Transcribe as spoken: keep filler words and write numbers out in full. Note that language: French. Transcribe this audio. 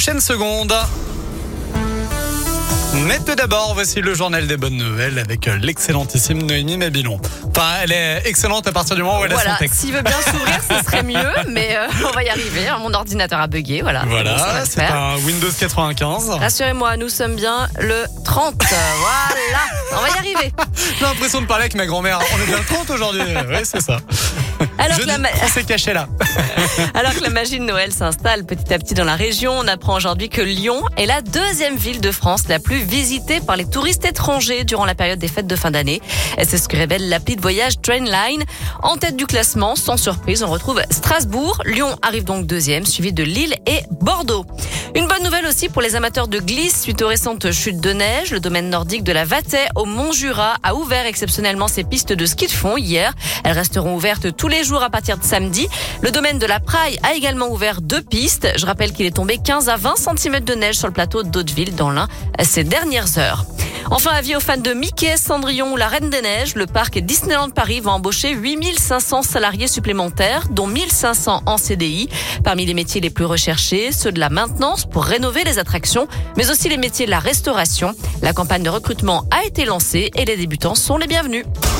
prochaines secondes. Mais tout d'abord, voici le journal des bonnes nouvelles avec l'excellentissime Noémie Mabilon. Enfin, elle est excellente à partir du moment où elle voilà, a son texte. S'il veut bien s'ouvrir, ce serait mieux, mais euh, on va y arriver. Mon ordinateur a bugué, voilà. Voilà, bon, c'est faire. un Windows quatre-vingt-quinze. Rassurez-moi, nous sommes bien le trente. Voilà, on va y arriver. J'ai l'impression de parler avec ma grand-mère. On est bien le trente aujourd'hui. Oui, c'est ça. Alors Je que, la ma... c'est caché là. Alors que la magie de Noël s'installe petit à petit dans la région, on apprend aujourd'hui que Lyon est la deuxième ville de France la plus visitée par les touristes étrangers durant la période des fêtes de fin d'année. Et c'est ce que révèle l'appli de voyage Trainline. En tête du classement, sans surprise, on retrouve Strasbourg. Lyon arrive donc deuxième, suivi de Lille et Bordeaux. Une bonne nouvelle aussi pour les amateurs de glisse suite aux récentes chutes de neige. Le domaine nordique de la Vatay au Mont-Jura a ouvert exceptionnellement ses pistes de ski de fond hier. Elles resteront ouvertes tous les jours à partir de samedi. Le domaine de la Praille a également ouvert deux pistes. Je rappelle qu'il est tombé quinze à vingt centimètres de neige sur le plateau d'Hauteville dans l'Ain ces dernières heures. Enfin, avis aux fans de Mickey, Cendrillon ou la Reine des Neiges, le parc Disneyland Paris va embaucher huit mille cinq cents salariés supplémentaires, dont mille cinq cents en C D I. Parmi les métiers les plus recherchés, ceux de la maintenance pour rénover les attractions, mais aussi les métiers de la restauration. La campagne de recrutement a été lancée et les débutants sont les bienvenus.